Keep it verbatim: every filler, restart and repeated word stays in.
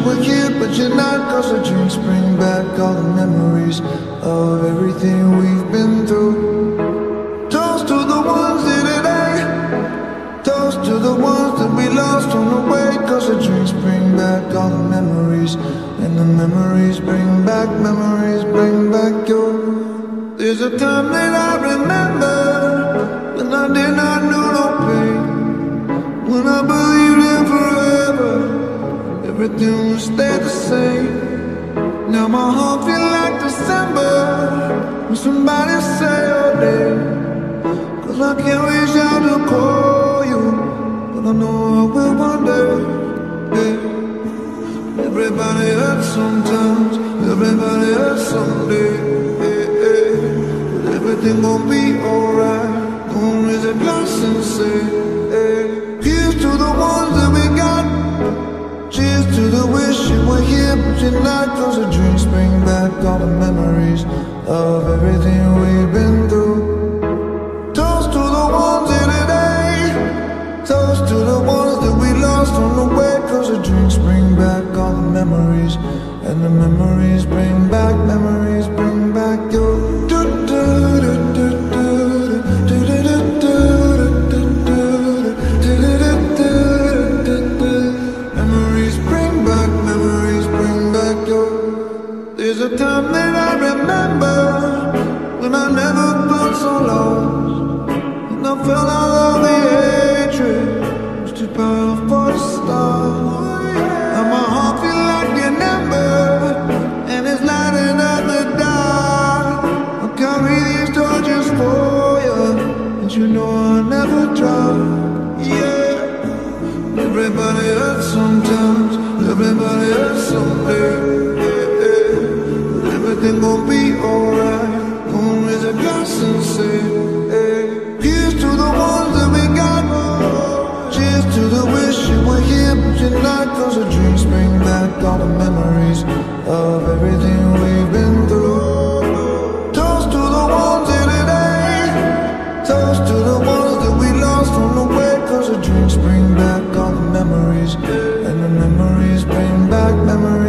were here, but you're not. Cause the drinks bring back all the memories of everything we've been through. Toast to the ones here today. Toast to the ones that we lost on the way. Cause the drinks bring back all the memories, and the memories bring back, memories bring back your. There's a time that I remember when I did not know no pain, when I believed in forever, everything would stay the same. Now my heart feel like December when somebody say your name. Cause I can't reach out to call you, but I know I will one day, yeah. Everybody hurts sometimes, everybody hurts someday, yeah, yeah. But everything gon' be alright. Gonna raise a glass and say, hey. Here's to the ones that we got. Cheers to the wish you were here, but you're not. Cause the drinks bring back all the memories of everything we've been through. Toast to the ones here today. Toast to the ones that we lost on the way. Cause the drinks bring back all the memories, and the memories bring back, memories bring back your. There's a time that I remember when I never felt so lost, and I felt all of the hatred was too powerful for the stars. And my heart feel like an ember, and it's lighting up the dark. I carry these torches for you, and you know I'll never drop. Yeah, everybody hurts sometimes, everybody hurts someday. Everything gon' be alright. Gonna raise a glass and say, hey. Here's to the ones that we got. Cheers to the wish you were here, but you're not. Cause the drinks bring back all the memories of everything we've been through. Toast to the ones here today. Toast to the ones that we lost on the way. Cause the drinks bring back all the memories, and the memories bring back memories.